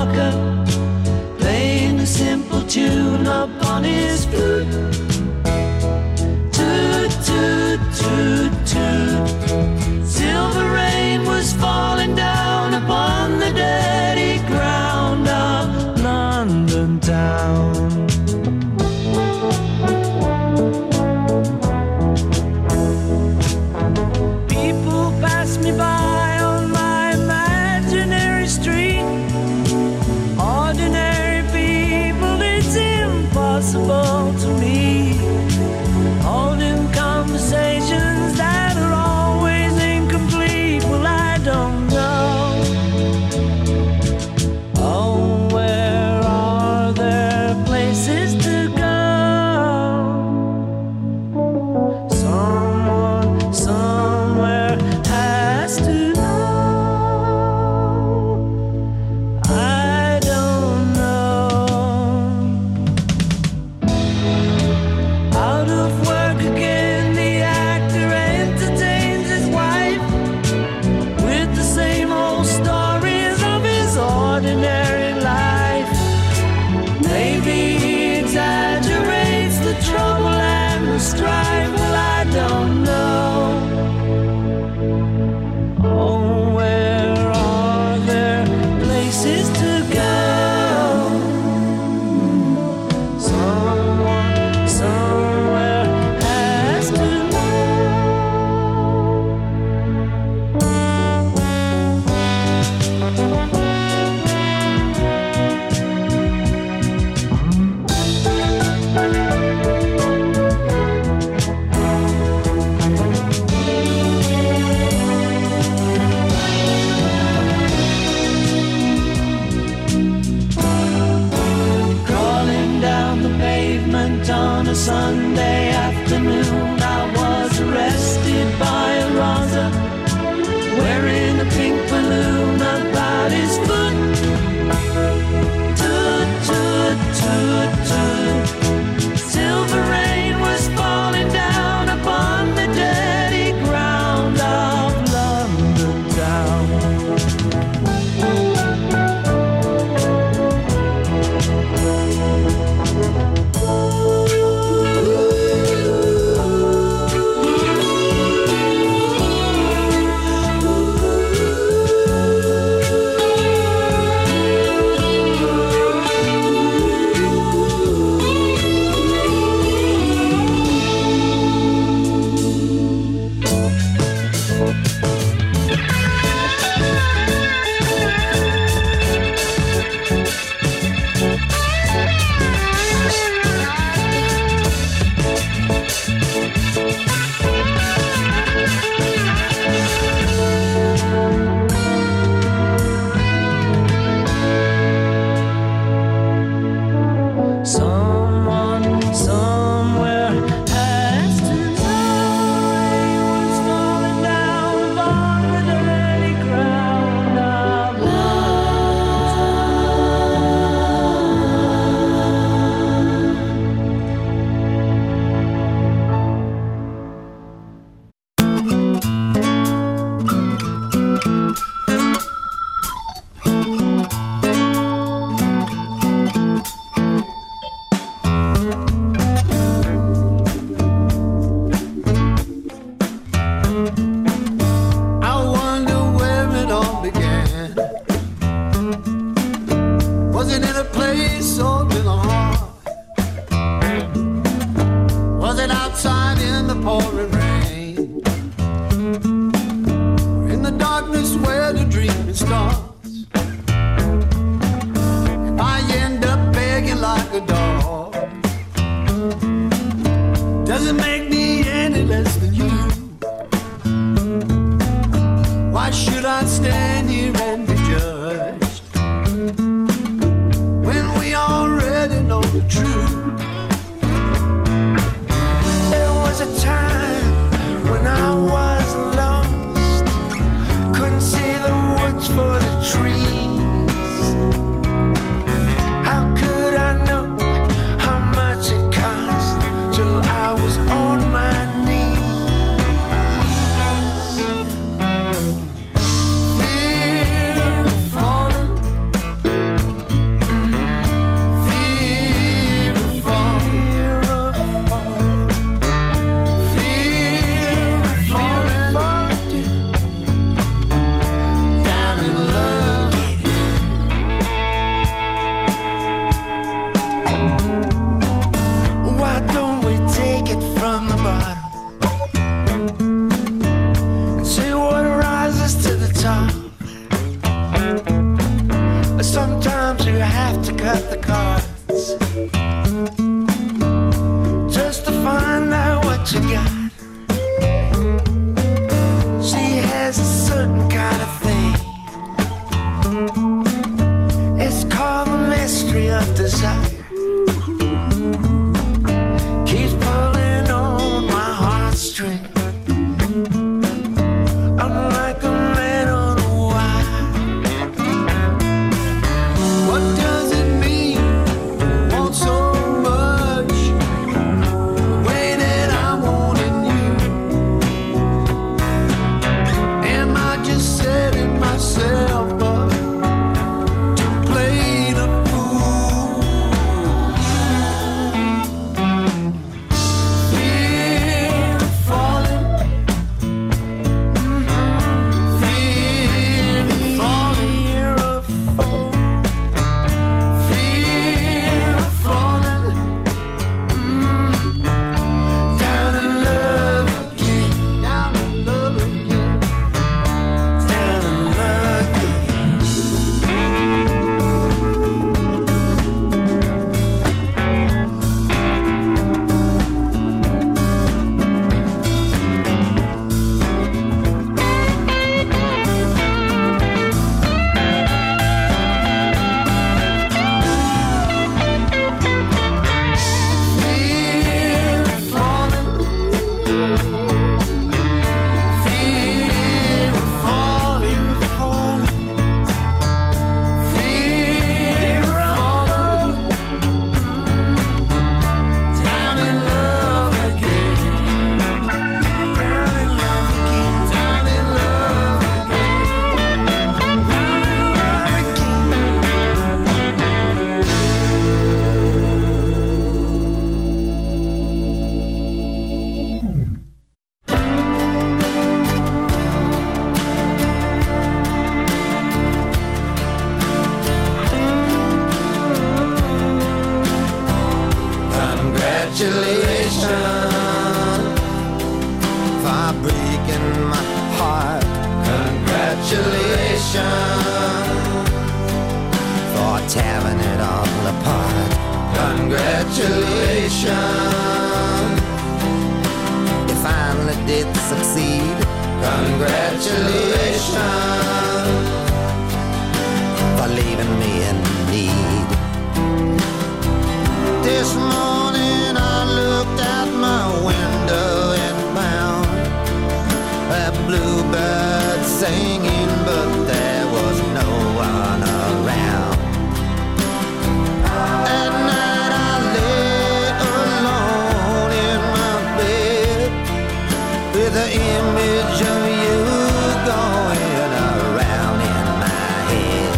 harmonica, playing a simple tune upon his flute. Toot, toot, toot, toot. Silver rain was falling down upon the dirty ground of London town. People pass me by on my imaginary street. Ordinary people, it's impossible to meet. Holding conversations that are always incomplete. Well, I don't know. Oh, where are there places to go? Someone, somewhere has to know. I don't know. Out of work again, the actor entertains his wife with the same old stories of his ordinary life. Maybe he exaggerates the trouble and the strife. Well, I don't know. Oh, where are there places to go? Someone, somewhere has to know. Crawling down the pavement on a Sunday afternoon, I was arrested by a Raza wearing a pink balloon about his foot. Toot, toot, toot, toot. Silver rain was falling down upon the dirty ground of London town. Someone, somewhere has to know. Rain was falling down upon the dirty ground of I wonder where it all began. Was it in a place or in a heart? Was it outside in the pouring rain? Or in the darkness where the dreaming starts? If I end up begging like a dog, does it make me any less than you? Why should I stand here and be judged when we all you have to cut the cards just to find out what you got. She has a certain kind of thing. It's called the mystery of desire. Keeps pulling on my heartstring. I'm like a man on a wire. What does it mean? Want so much, the way that I'm wanting you. Am I just setting myself up to play the fool? Fear of falling, fear of falling, fear of falling, down in love again, down in love again, down in love again. Fear of falling, fear of falling, fear of falling, down in love again, down in love again, down in love again, down Congratulations for breaking my heart. Congratulations for tearing it all apart. Congratulations, you finally did succeed. Congratulations for leaving me in need. This morning I looked out my window and found a bluebird singing, but there was no one around. At night I lay alone in my bed with the image of you going around in my head.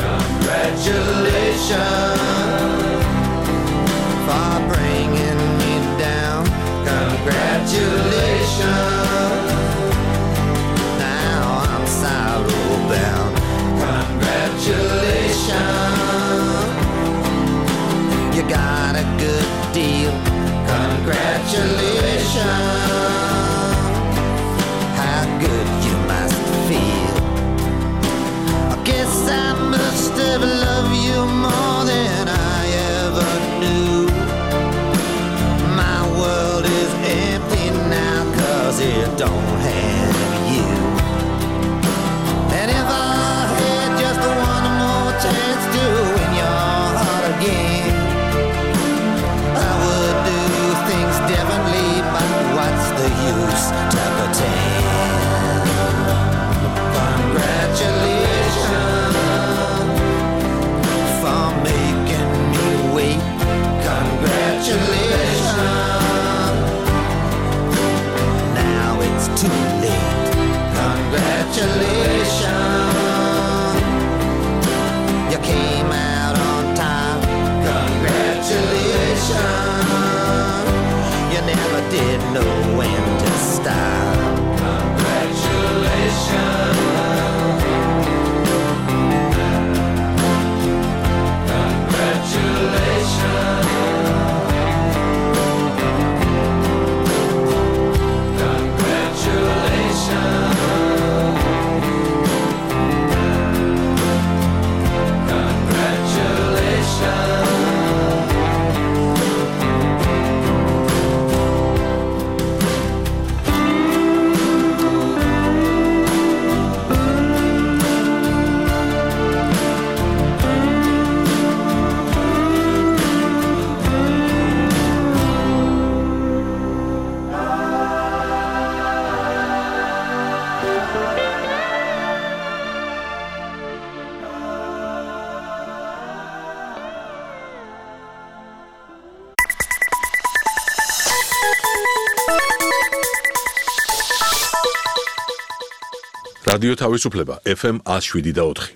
Congratulations for bringing me down. Congratulations, now I'm sorrow bound. Congratulations, you got a good deal. Congratulations, how good you must feel. I guess I must have loved you more than რადიო თავისუფლება FM 107.4.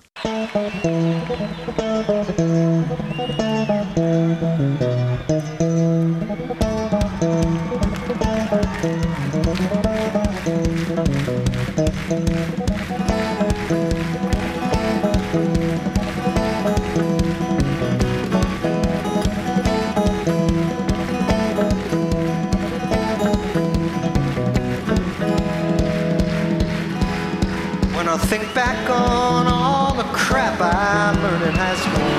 Think back on all the crap I learned in high school.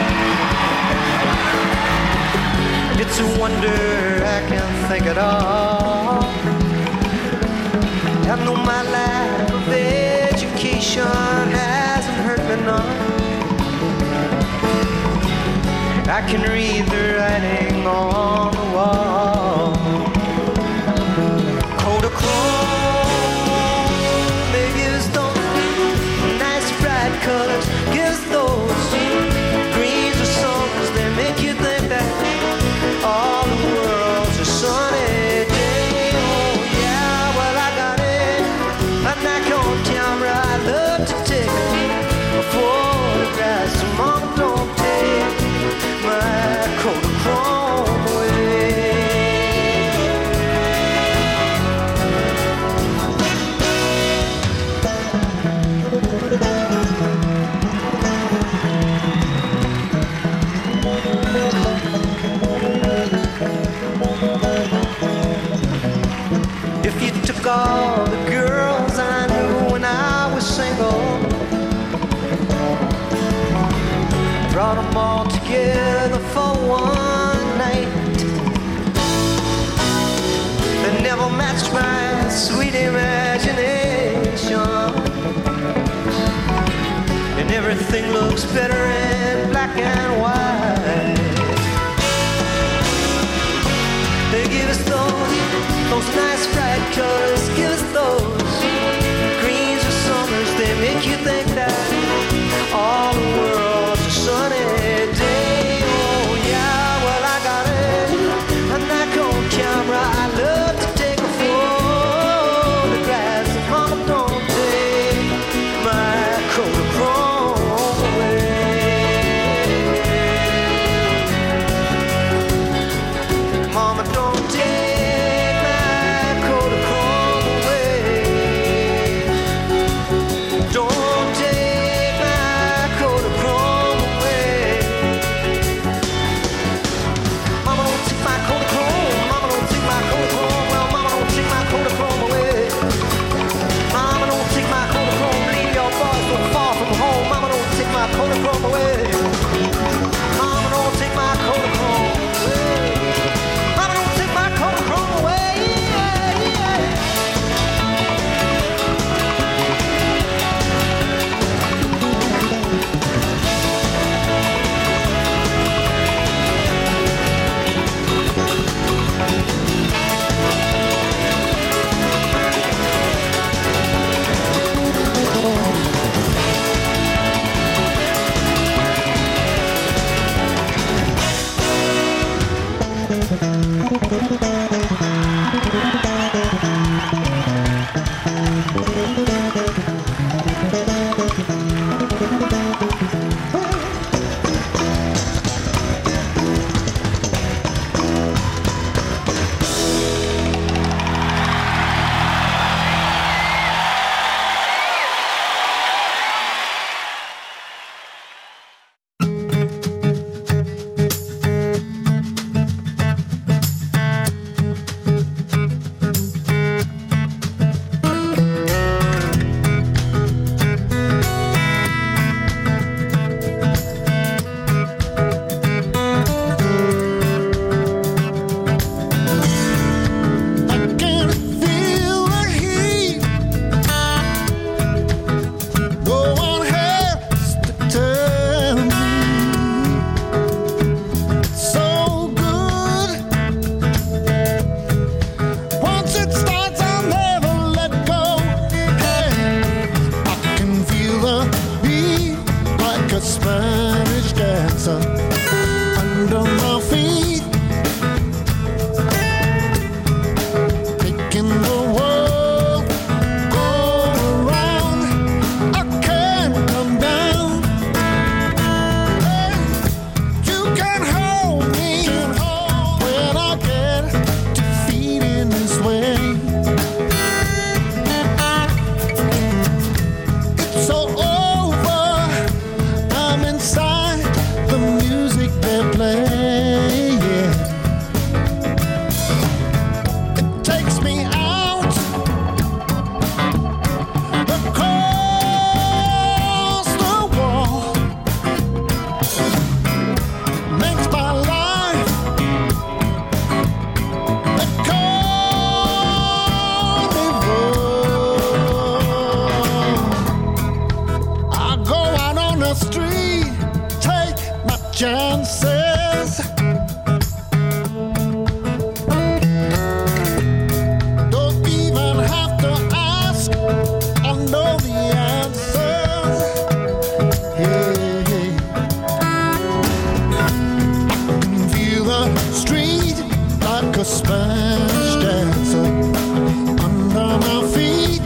It's a wonder I can think at all. I know my lack of education hasn't hurt me none. I can read the writing on the wall. Colors, gives those greens or summers, they make you think that all the world's a sunny day. Oh yeah, well I got it, a knack on camera. I love to take photographs, so mom don't take my Kodachrome away. All the girls I knew when I was single, brought them all together for one night. They never matched my sweet imagination, and everything looks better in black and white. They give us those nice bright colors, give us those greens or summers. They make you think that all the world's a sunny day. Oh yeah, well I got it, a knack on camera. I love to take a photograph, so mama don't take my Kodachrome away. chances. Don't even have to ask, I know the answers. Hey. I can feel the street like a Spanish dancer under my feet.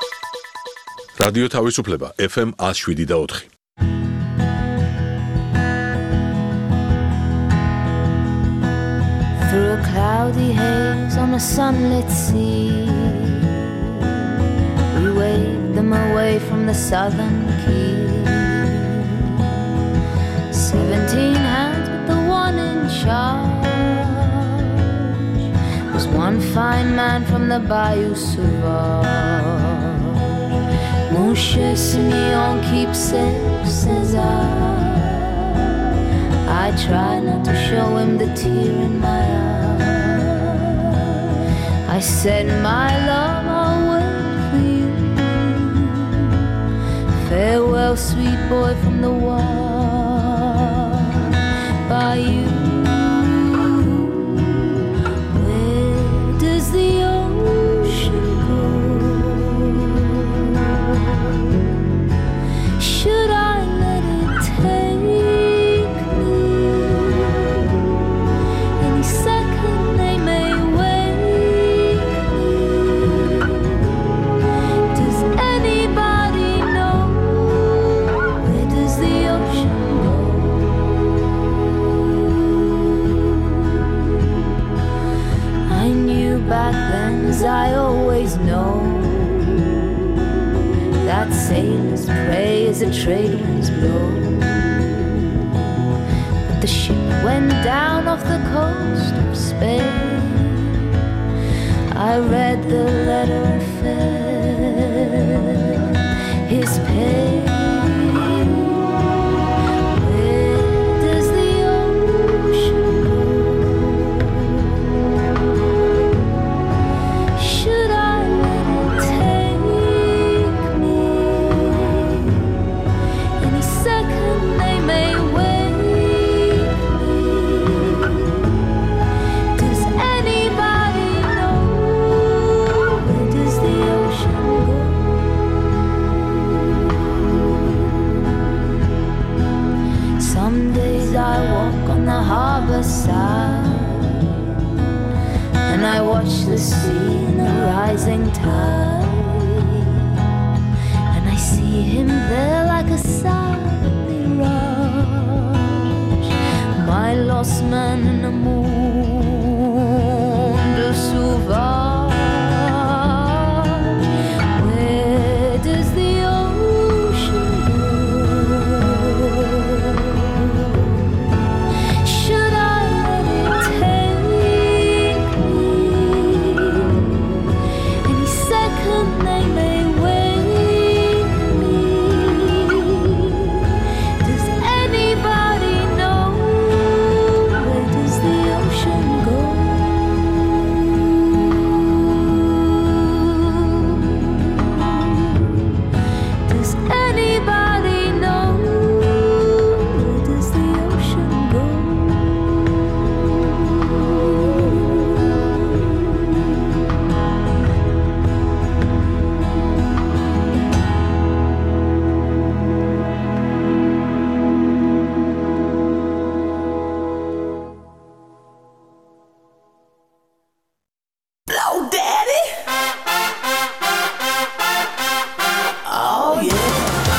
რადიო თავისუფლება FM 107.4. cloudy haze on a sunlit sea. We waved them away from the southern quay. 17 hands with the one in charge was one fine man from the Bayou Sauvage. Mon cher Simeon, keepsake, says I try not to show him the tear in my eye. I said, my love, I'll wait for you. Farewell, sweet boy from the wall. By you, where does the ocean go? Should I let it take me? Any second they may wake me. Does anybody know, where does the ocean go? I knew back then, as I always know, that sailors pray as the trade winds blow. But the ship went down off the coast of Spain. I read the letter and felt his pain. Where does the ocean go? Should I let it take me? Any second they may wake me. Does anybody know, where does the ocean go? Some days I walk on the harbor side and I watch the sea in the rising tide, and I see him there like a silent mirage, my lost man in the monde sauvage. Where does the ocean go? Should I let it take me? Any second they may wake me. Does anybody know, where does the ocean go? Does anybody know, where does the ocean go? Blow daddy. Oh yeah.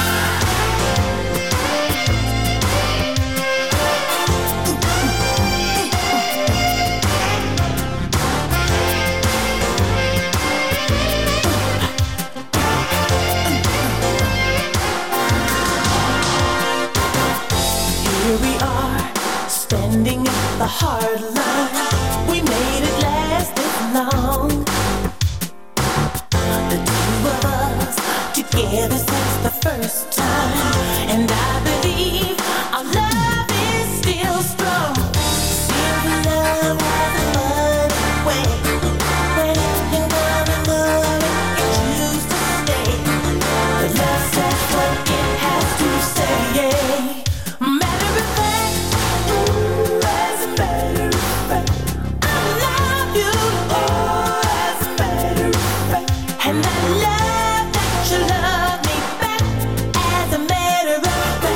Here we are, standing at the hard line. We made it last this long. The two of us together since the first time, and I believe our love is still strong. Silver love has a funny way. When you wanna love it, you choose to stay. But love says what it has to say. Matter of fact, as a matter of fact, I love you. As a matter of fact, and I love that you love me back. As a matter of fact.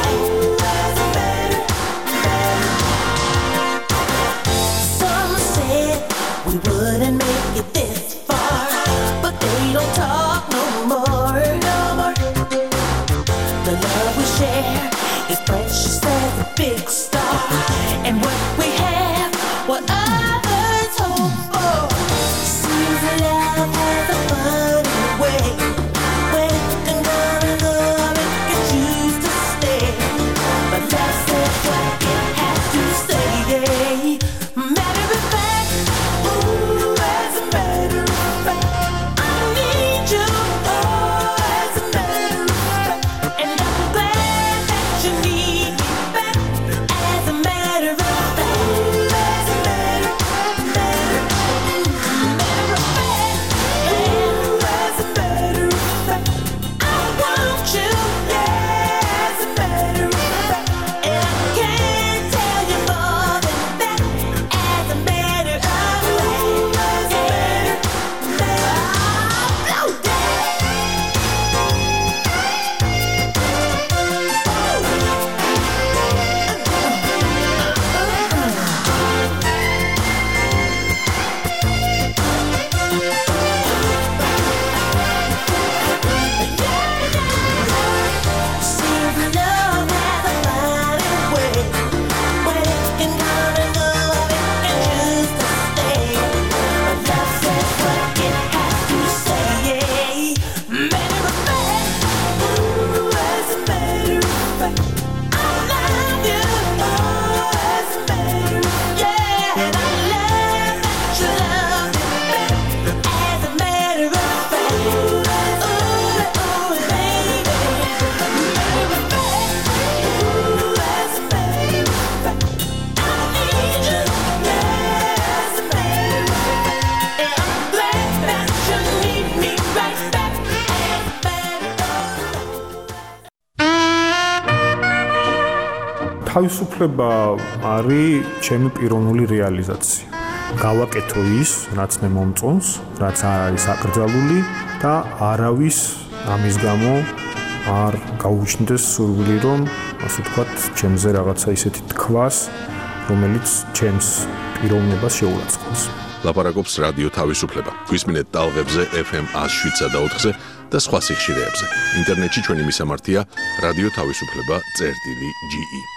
თავისუფლება არის ჩემი პიროვნული რეალიზაცია. გავაკეთო ის, რაც მე მომწონს, რაც არ არის აკრძალული და არავის ამის გამო არ გაუჩნდეს სურვილი, რომ ასე ვთქვათ, ჩემზე რაღაცა ისეთი თქვას, რომელიც ჩემს პიროვნებას შეურაცხყოფს. ლაპარაკობს რადიო თავისუფლება. გვისმინეთ ტალღებზე FM 107.4-ზე და სხვა სიხშირეებზე. ინტერნეტში ჩვენი მისამართია რადიო თავისუფლება.ge